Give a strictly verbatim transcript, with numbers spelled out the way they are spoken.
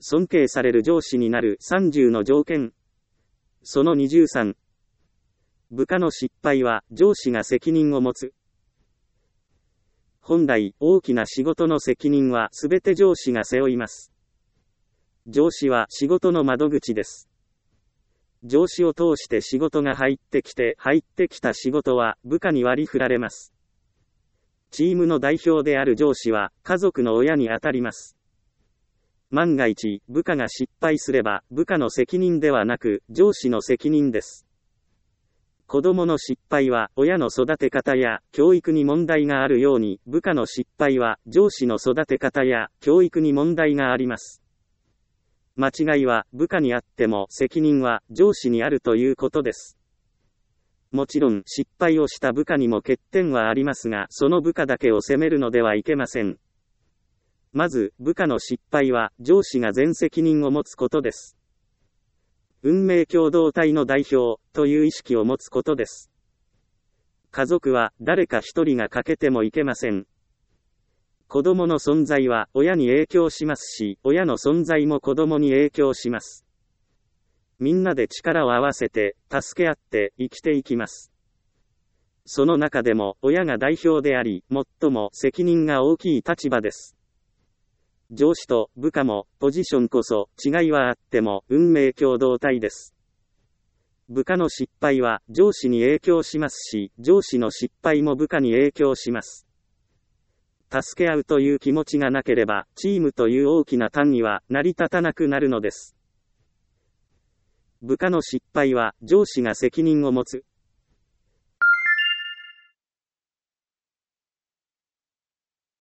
尊敬される上司になるさんじゅうの条件。そのにじゅうさん。部下の失敗は上司が責任を持つ。本来、大きな仕事の責任はすべて上司が背負います。上司は仕事の窓口です。上司を通して仕事が入ってきて、入ってきた仕事は部下に割り振られます。チームの代表である上司は家族の親にあたります。万が一、部下が失敗すれば、部下の責任ではなく、上司の責任です。子供の失敗は、親の育て方や、教育に問題があるように、部下の失敗は、上司の育て方や、教育に問題があります。間違いは、部下にあっても、責任は、上司にあるということです。もちろん、失敗をした部下にも欠点はありますが、その部下だけを責めるのではいけません。まず、部下の失敗は、上司が全責任を持つことです。運命共同体の代表、という意識を持つことです。家族は、誰か一人が欠けてもいけません。子供の存在は、親に影響しますし、親の存在も子供に影響します。みんなで力を合わせて、助け合って、生きていきます。その中でも、親が代表であり、最も責任が大きい立場です。上司と部下も、ポジションこそ、違いはあっても、運命共同体です。部下の失敗は、上司に影響しますし、上司の失敗も部下に影響します。助け合うという気持ちがなければ、チームという大きな単位は、成り立たなくなるのです。部下の失敗は、上司が責任を持つ。